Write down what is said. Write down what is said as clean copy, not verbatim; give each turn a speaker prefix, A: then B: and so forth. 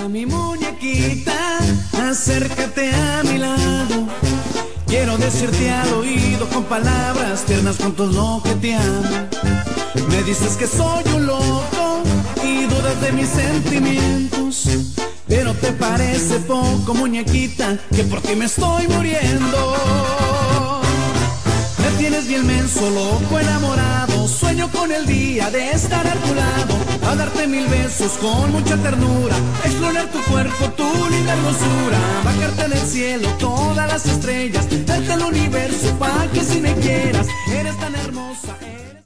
A: mi muñequita, acércate a mi lado. Quiero decirte al oído con palabras tiernas cuánto es lo que te amo. Me dices que soy un loco y dudas de mis sentimientos, pero te parece poco, muñequita, que por ti me estoy muriendo. Me tienes bien menso, loco, enamorado. Sueño con el día de estar a tu lado, a darte 1000 besos con mucha ternura, explorar tu cuerpo, tu linda hermosura, bajarte del cielo todas las estrellas, darte el universo pa' que si me quieras, eres tan hermosa.